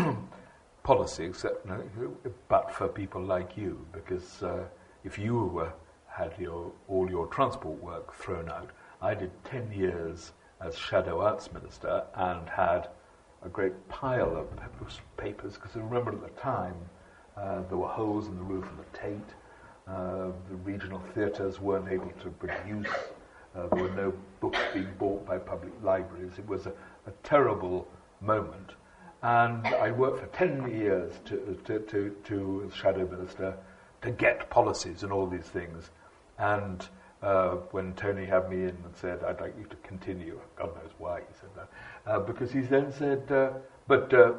[SPEAKER 2] policy, except no, but for people like you, because uh, if you were, had your, all your transport work thrown out, I did ten years as Shadow Arts Minister and had a great pile of papers, because I remember at the time uh, there were holes in the roof of the Tate, uh, the regional theatres weren't able to produce, uh, there were no books being bought by public libraries. It was a, a terrible moment, and I worked for ten years to, to, to, to as Shadow Minister to get policies and all these things, and Uh, when Tony had me in and said, I'd like you to continue, God knows why he said that, uh, because he then said, uh, but uh,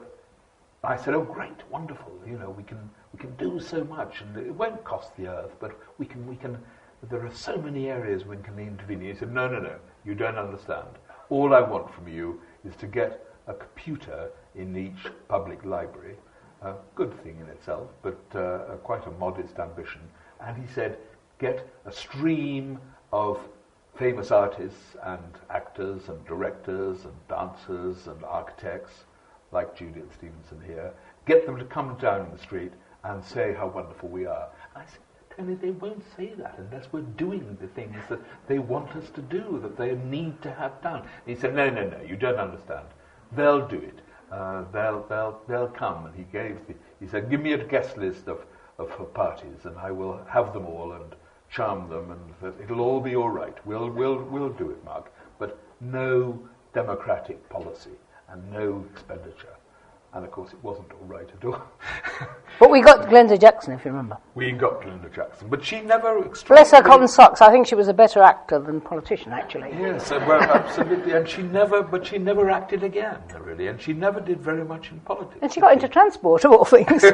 [SPEAKER 2] I said, oh great, wonderful, you know, we can we can do so much, and it won't cost the earth, but we can, we can, there are so many areas we can intervene. He said, no, no, no, you don't understand. All I want from you is to get a computer in each public library, a good thing in itself, but uh, quite a modest ambition, and he said, get a stream of famous artists and actors and directors and dancers and architects like Juliet Stevenson here, get them to come down the street and say how wonderful we are. And I said, Tony, they won't say that unless we're doing the things that they want us to do, that they need to have done. And he said, no, no, no, you don't understand. They'll do it. Uh, they'll, they'll, they'll come. And he gave the, he said, give me a guest list of, of parties and I will have them all and charm them, and it'll all be all right. We'll we'll we'll do it, Mark. But no democratic policy and no expenditure. And of course, it wasn't all right at all.
[SPEAKER 3] But we got Glenda Jackson, if you remember.
[SPEAKER 2] We got Glenda Jackson, but she never.
[SPEAKER 3] Bless her cotton socks. I think she was a better actor than politician, actually.
[SPEAKER 2] Yes, uh, well, absolutely. And she never, but she never acted again, really. And she never did very much in politics.
[SPEAKER 3] And she got into transport, of all things.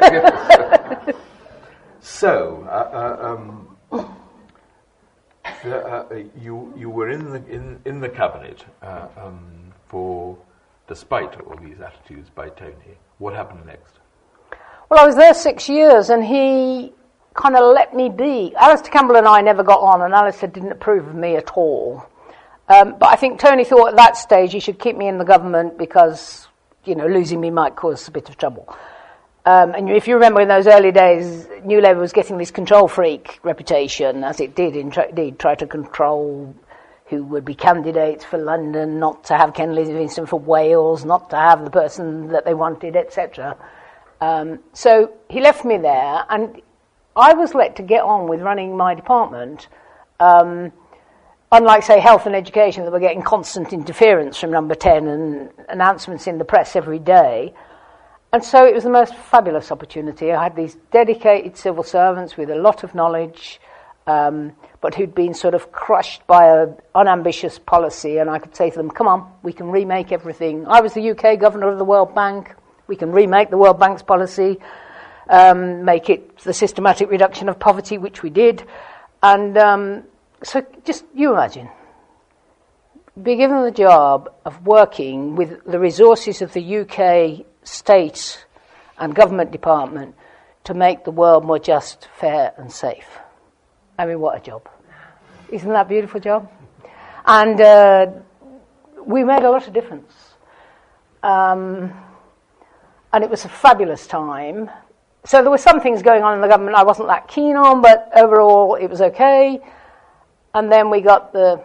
[SPEAKER 2] So. Uh, uh, um, The, uh, you you were in the in, in the cabinet uh, um, for, despite all these attitudes by Tony. What happened next?
[SPEAKER 3] Well, I was there six years, and he kind of let me be. Alistair Campbell and I never got on, and Alistair didn't approve of me at all. Um, but I think Tony thought at that stage he should keep me in the government because, you know, losing me might cause a bit of trouble. Um, and if you remember in those early days, New Labour was getting this control freak reputation, as it did indeed try to control who would be candidates for London, not to have Ken Livingstone for Wales, not to have the person that they wanted, et cetera. Um, so he left me there, and I was let to get on with running my department, um, unlike, say, health and education, that were getting constant interference from Number ten and announcements in the press every day. And so it was the most fabulous opportunity. I had these dedicated civil servants with a lot of knowledge, um, but who'd been sort of crushed by an unambitious policy, and I could say to them, come on, we can remake everything. I was the U K governor of the World Bank. We can remake the World Bank's policy, um, make it the systematic reduction of poverty, which we did. And um, so just, you imagine, be given the job of working with the resources of the U K state and government department to make the world more just, fair and safe. I mean, what a job. Isn't that a beautiful job? And uh, we made a lot of difference. Um, and it was a fabulous time. So there were some things going on in the government I wasn't that keen on, but overall it was okay. And then we got the,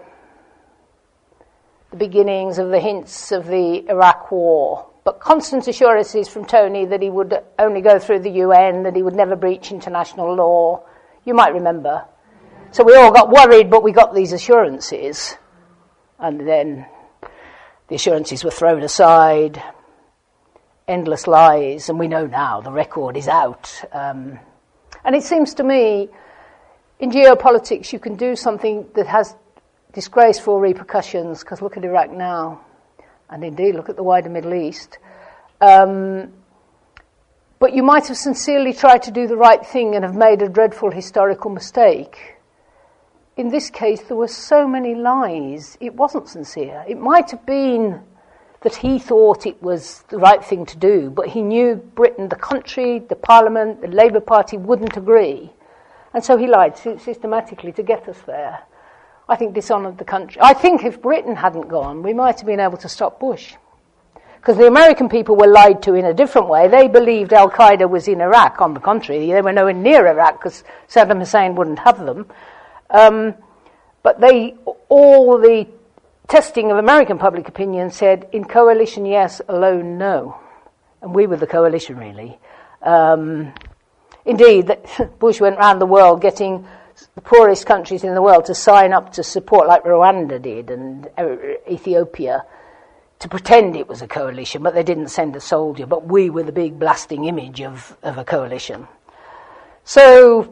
[SPEAKER 3] the beginnings of the hints of the Iraq war. But constant assurances from Tony that he would only go through the U N, that he would never breach international law. You might remember. So we all got worried, but we got these assurances. And then the assurances were thrown aside. endless lies, and we know now the record is out. Um, and it seems to me, in geopolitics, you can do something that has disgraceful repercussions, because look at Iraq now, and indeed look at the wider Middle East. Um, but you might have sincerely tried to do the right thing and have made a dreadful historical mistake. In this case, there were so many lies, it wasn't sincere. It might have been that he thought it was the right thing to do, but he knew Britain, the country, the Parliament, the Labour Party wouldn't agree. And so he lied systematically to get us there. I think dishonoured the country. I think if Britain hadn't gone, we might have been able to stop Bush. Because the American people were lied to in a different way. They believed Al-Qaeda was in Iraq. On the contrary, they were nowhere near Iraq because Saddam Hussein wouldn't have them. Um, but they, all the testing of American public opinion said, in coalition, yes, alone, no. And we were the coalition, really. Um, indeed, Bush went around the world getting the poorest countries in the world to sign up to support, like Rwanda did, and Ethiopia, to pretend it was a coalition, but they didn't send a soldier. But we were the big blasting image of, of a coalition. So,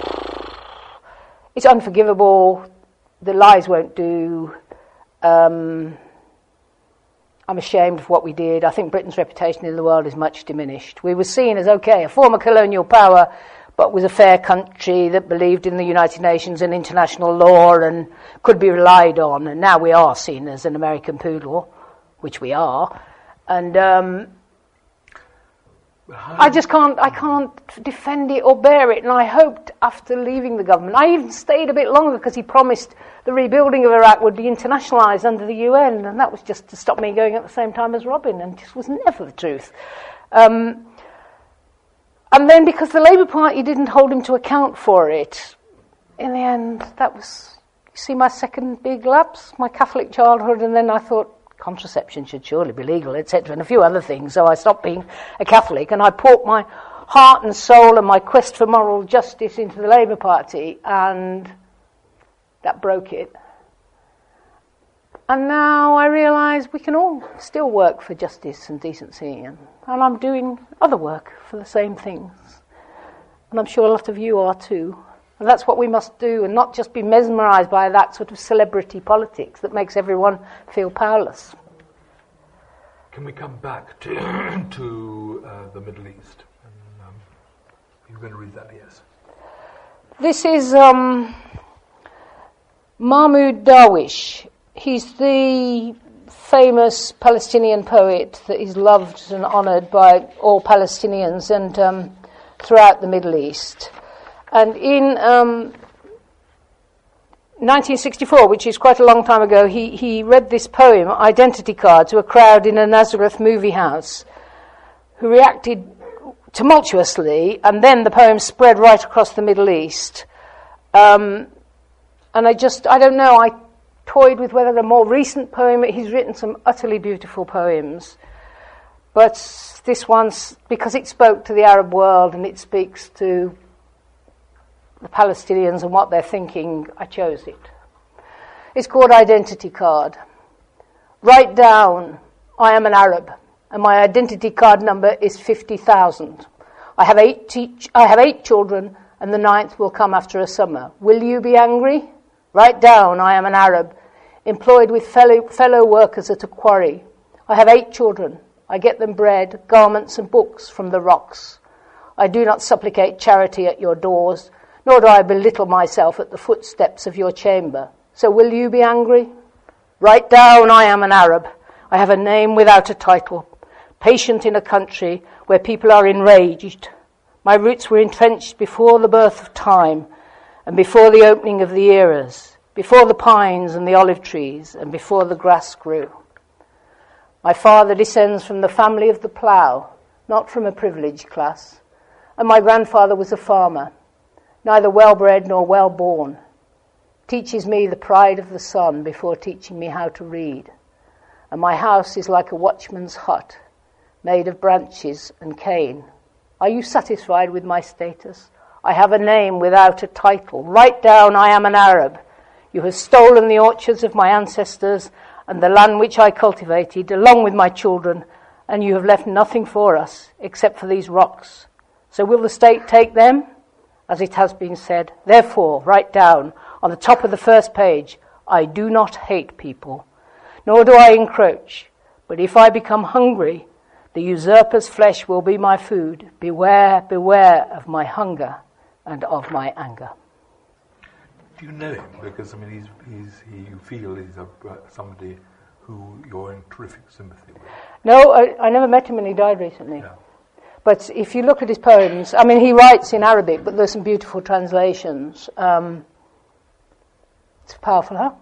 [SPEAKER 3] it's unforgivable. The lies won't do. Um, I'm ashamed of what we did. I think Britain's reputation in the world is much diminished. We were seen as, okay, a former colonial power, but was a fair country that believed in the United Nations and international law and could be relied on. And now we are seen as an American poodle, which we are. And um, I just can't, I can't defend it or bear it. And I hoped after leaving the government, I even stayed a bit longer because he promised the rebuilding of Iraq would be internationalised under the U N, and that was just to stop me going at the same time as Robin, and this was never the truth. Um, and then because the Labour Party didn't hold him to account for it, in the end, that was, you see, my second big lapse, my Catholic childhood, and then I thought, contraception should surely be legal, et cetera, and a few other things, so I stopped being a Catholic, and I poured my heart and soul and my quest for moral justice into the Labour Party, and that broke it. And now I realise we can all still work for justice and decency, and, and I'm doing other work for the same things. And I'm sure a lot of you are too. And that's what we must do, and not just be mesmerised by that sort of celebrity politics that makes everyone feel powerless.
[SPEAKER 2] Can we come back to, to uh, the Middle East? And, um, you're going to read that, yes.
[SPEAKER 3] This is um, Mahmoud Darwish. He's the famous Palestinian poet that is loved and honoured by all Palestinians and um, throughout the Middle East. And in um, nineteen sixty-four, which is quite a long time ago, he, he read this poem, Identity Card, to a crowd in a Nazareth movie house who reacted tumultuously, and then the poem spread right across the Middle East. Um, and I just, I don't know, I toyed with whether a more recent poem, he's written some utterly beautiful poems, but this one's, because it spoke to the Arab world and it speaks to the Palestinians and what they're thinking, I chose it. It's called Identity Card. Write down, I am an Arab, and my identity card number is fifty thousand. I have eight te- I have eight children, and the ninth will come after a summer. Will you be angry? Write down, I am an Arab, employed with fellow, fellow workers at a quarry. I have eight children. I get them bread, garments, and books from the rocks. I do not supplicate charity at your doors, nor do I belittle myself at the footsteps of your chamber. So will you be angry? Write down, I am an Arab. I have a name without a title, patient in a country where people are enraged. My roots were entrenched before the birth of time, and before the opening of the eras, before the pines and the olive trees, and before the grass grew. My father descends from the family of the plough, not from a privileged class, and my grandfather was a farmer, neither well-bred nor well-born, teaches me the pride of the sun before teaching me how to read. And my house is like a watchman's hut, made of branches and cane. Are you satisfied with my status? I have a name without a title. Write down, I am an Arab. You have stolen the orchards of my ancestors and the land which I cultivated, along with my children, and you have left nothing for us except for these rocks. So will the state take them? As it has been said, therefore, write down on the top of the first page, I do not hate people, nor do I encroach, but if I become hungry, the usurper's flesh will be my food. Beware, beware of my hunger and of my anger.
[SPEAKER 2] Do you know him? Because, I mean, he's, he's, he, you feel he's a, uh, somebody who you're in terrific sympathy with.
[SPEAKER 3] No, I, I never met him and he died recently.
[SPEAKER 2] Yeah.
[SPEAKER 3] But if you look at his poems, I mean, he writes in Arabic, but there's some beautiful translations. Um, it's powerful, huh?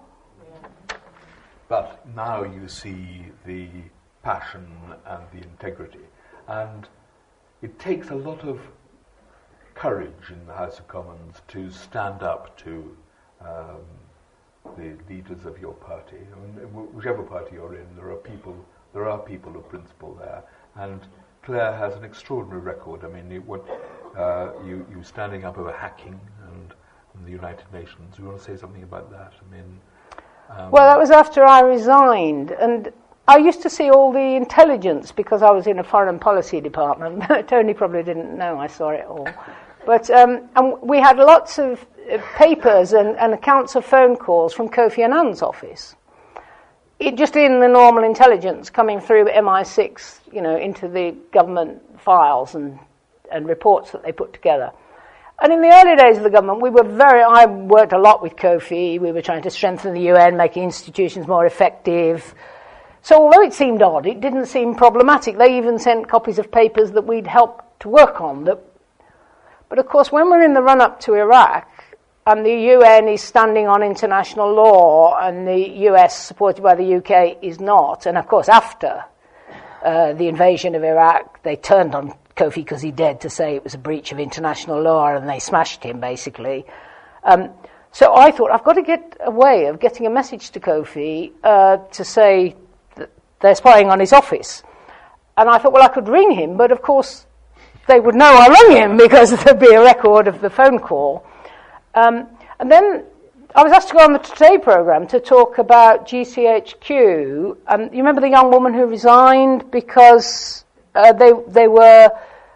[SPEAKER 2] But now you see the passion and the integrity. And it takes a lot of courage in the House of Commons to stand up to um, the leaders of your party. I mean, whichever party you're in, there are people, there are people of principle there. And Claire has an extraordinary record. I mean, you, what, uh, you, you standing up over hacking and, and the United Nations. You want to say something about that? I mean, um,
[SPEAKER 3] well, that was after I resigned, and I used to see all the intelligence because I was in a foreign policy department. Tony probably didn't know I saw it all, but um, and we had lots of uh, papers and, and accounts of phone calls from Kofi Annan's office. It just in the normal intelligence coming through M I six, you know, into the government files and, and reports that they put together. And in the early days of the government, we were very, I worked a lot with Kofi. We were trying to strengthen the U N, making institutions more effective. So although it seemed odd, it didn't seem problematic. They even sent copies of papers that we'd helped to work on. That, but of course, when we're in the run-up to Iraq, and the U N is standing on international law, and the U S, supported by the U K, is not. And of course, after uh, the invasion of Iraq, they turned on Kofi because he dared to say it was a breach of international law, and they smashed him, basically. Um, so I thought, I've got to get a way of getting a message to Kofi uh, to say that they're spying on his office. And I thought, well, I could ring him, but of course, they would know I rang him because there'd be a record of the phone call. Um, and then I was asked to go on the Today programme to talk about G C H Q. Um, you remember the young woman who resigned because uh, they they were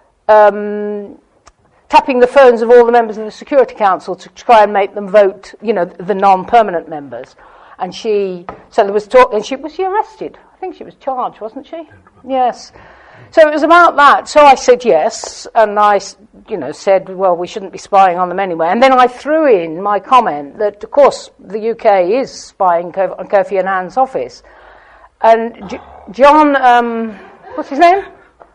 [SPEAKER 3] um, tapping the phones of all the members of the Security Council to try and make them vote, you know, the non-permanent members. And she, so there was talk, and she was she arrested? I think she was charged, wasn't she? Yes. So it was about that. So I said yes, and I, you know, said, well, we shouldn't be spying on them anyway. And then I threw in my comment that, of course, the U K is spying on Kofi Annan's office. And J- John, um, what's his name?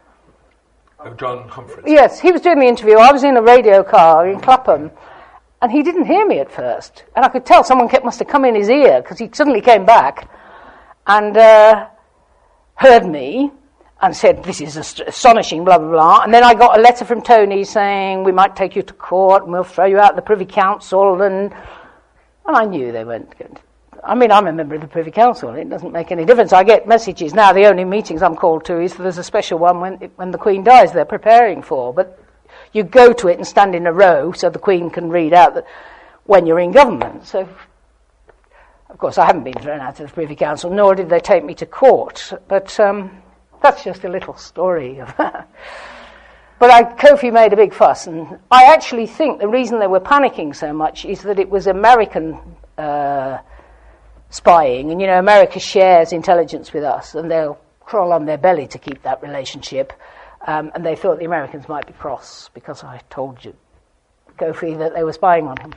[SPEAKER 2] Oh, John Humphreys.
[SPEAKER 3] Yes, he was doing the interview. I was in a radio car in Clapham, and he didn't hear me at first. And I could tell someone kept, must have come in his ear, because he suddenly came back and uh, heard me. And said, this is astonishing, blah, blah, blah. And then I got a letter from Tony saying, we might take you to court and we'll throw you out of the Privy Council. And and I knew they weren't going to. I mean, I'm a member of the Privy Council. It doesn't make any difference. I get messages. Now, the only meetings I'm called to is there's a special one when when the Queen dies they're preparing for. But you go to it and stand in a row so the Queen can read out that when you're in government. So, of course, I haven't been thrown out of the Privy Council, nor did they take me to court. But... Um, That's just a little story. But I, Kofi made a big fuss, and I actually think the reason they were panicking so much is that it was American uh, spying, and you know, America shares intelligence with us, and they'll crawl on their belly to keep that relationship, um, and they thought the Americans might be cross because I told you, Kofi, that they were spying on him.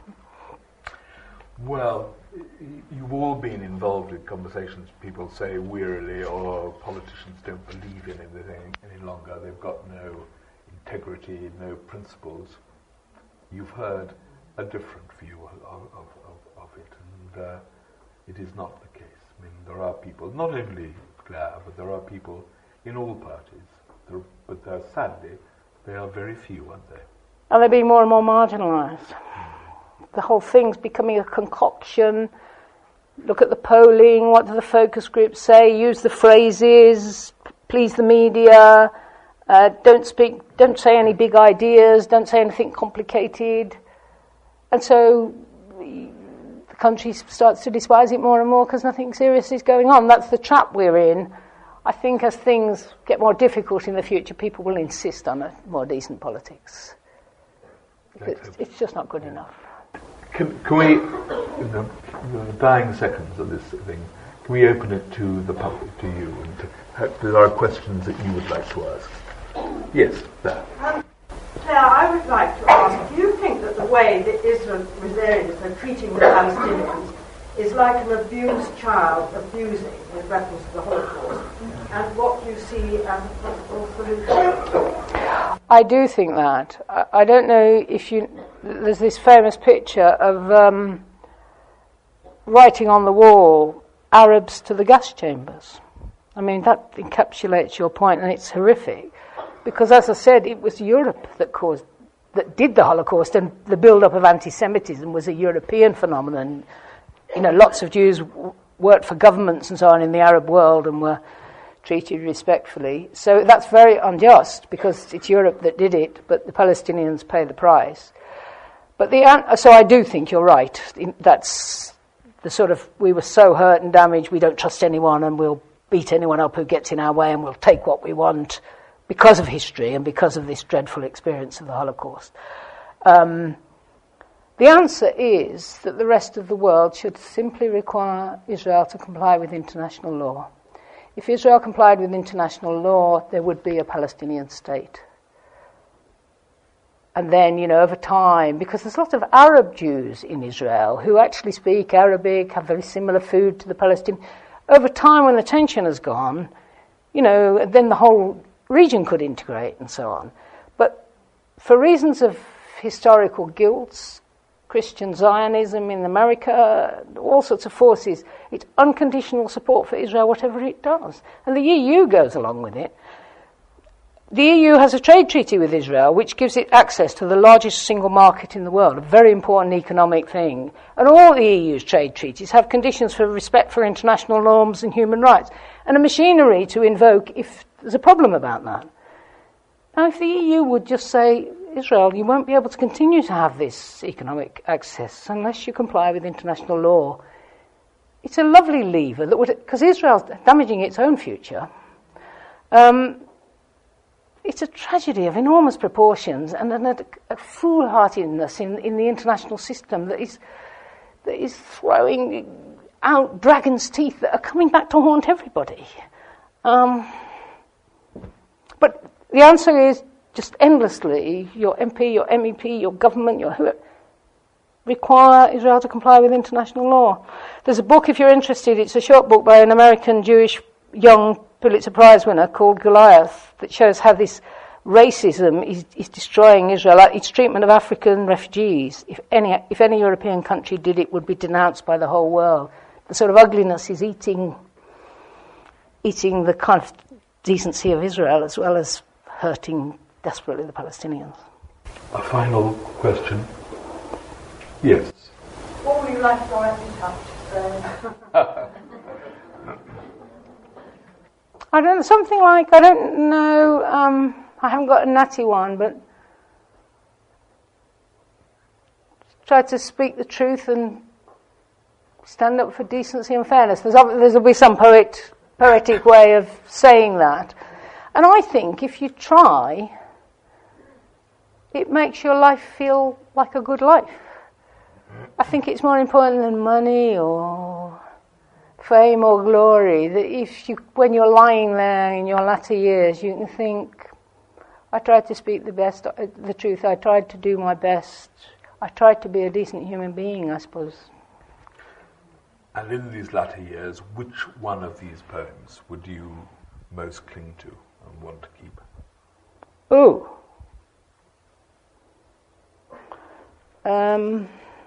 [SPEAKER 2] Well, you've all been involved in conversations people say wearily, or politicians don't believe in anything any longer. They've got no integrity, no principles. You've heard a different view of, of, of, of it, and uh, it is not the case. I mean, there are people, not only Claire, but there are people in all parties, there, but uh, sadly, they are very few, aren't they?
[SPEAKER 3] And they're being more and more marginalised. The whole thing's becoming a concoction. Look at the polling, what do the focus groups say, use the phrases, please the media, uh, don't speak, don't say any big ideas, don't say anything complicated. And so the country starts to despise it more and more because nothing serious is going on. That's the trap we're in. I think as things get more difficult in the future, people will insist on a more decent politics. It's, it's just not good enough.
[SPEAKER 2] Can, can we, in the, in the dying seconds of this thing, can we open it to the public, to you? And to, if there are questions that you would like to ask. Yes, there.
[SPEAKER 4] Um, Claire, I would like to ask, do you think that the way that Israel, Israelis are treating the Palestinians is like an abused child abusing with reference to the Holocaust? And what do you see as a possible solution?
[SPEAKER 3] I do think that. I, I don't know if you... There's this famous picture of um, writing on the wall, Arabs to the gas chambers. I mean, that encapsulates your point, and it's horrific. Because, as I said, it was Europe that caused, that did the Holocaust, and the build-up of anti-Semitism was a European phenomenon. You know, lots of Jews w- worked for governments and so on in the Arab world and were treated respectfully. So that's very unjust, because it's Europe that did it, but the Palestinians pay the price. But the an- so I do think you're right. That's the sort of, we were so hurt and damaged, we don't trust anyone, and we'll beat anyone up who gets in our way, and we'll take what we want because of history and because of this dreadful experience of the Holocaust. Um, the answer is that the rest of the world should simply require Israel to comply with international law. If Israel complied with international law, there would be a Palestinian state. And then, you know, over time, because there's a lot of Arab Jews in Israel who actually speak Arabic, have very similar food to the Palestinians. Over time, when the tension has gone, you know, then the whole region could integrate and so on. But for reasons of historical guilt, Christian Zionism in America, all sorts of forces, it's unconditional support for Israel, whatever it does. And the E U goes along with it. The E U has a trade treaty with Israel which gives it access to the largest single market in the world, a very important economic thing. And all the E U's trade treaties have conditions for respect for international norms and human rights, and a machinery to invoke if there's a problem about that. Now, if the E U would just say, Israel, you won't be able to continue to have this economic access unless you comply with international law, it's a lovely lever that would, because Israel's damaging its own future. Um, It's a tragedy of enormous proportions, and a, a foolhardiness in, in the international system that is that is throwing out dragon's teeth that are coming back to haunt everybody. Um, but the answer is just endlessly, your M P, your M E P, your government, your whoever, require Israel to comply with international law. There's a book, if you're interested, it's a short book by an American Jewish young Pulitzer Prize winner called Goliath, that shows how this racism is, is destroying Israel, like its treatment of African refugees. If any, if any European country did it, would be denounced by the whole world. The sort of ugliness is eating, eating the kind of decency of Israel, as well as hurting desperately the Palestinians.
[SPEAKER 2] A final question. Yes.
[SPEAKER 4] What would you like to write in touch?
[SPEAKER 3] I don't know, something like, I don't know, um, I haven't got a natty one, but try to speak the truth and stand up for decency and fairness. There's there'll be some poet, poetic way of saying that. And I think if you try, it makes your life feel like a good life. I think it's more important than money or fame or glory, that if you, when you're lying there in your latter years, you can think, I tried to speak the best, the truth, I tried to do my best, I tried to be a decent human being, I suppose.
[SPEAKER 2] And in these latter years, which one of these poems would you most cling to and want to keep?
[SPEAKER 3] Ooh. Um...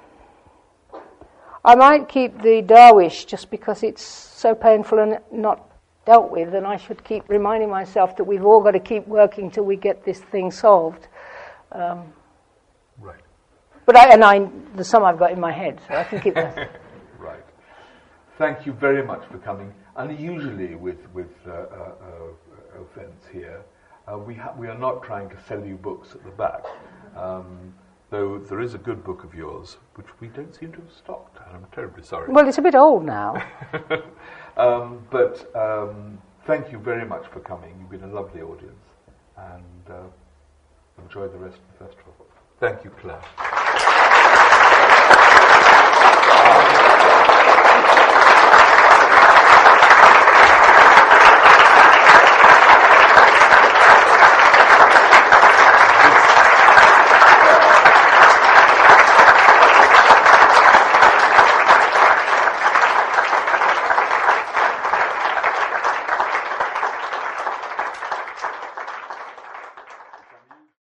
[SPEAKER 3] I might keep the Darwish just because it's so painful and not dealt with, and I should keep reminding myself that we've all got to keep working till we get this thing solved. Um,
[SPEAKER 2] right.
[SPEAKER 3] But I, and I, the sum I've got in my head, so I can keep that.
[SPEAKER 2] Right. Thank you very much for coming. Unusually with with uh, uh, uh, events here, uh, we ha- we are not trying to sell you books at the back. Um, Though there is a good book of yours, which we don't seem to have stocked, and I'm terribly sorry.
[SPEAKER 3] Well, it's a bit old now.
[SPEAKER 2] um, but um, thank you very much for coming. You've been a lovely audience, and uh, enjoy the rest of the festival. Thank you, Claire.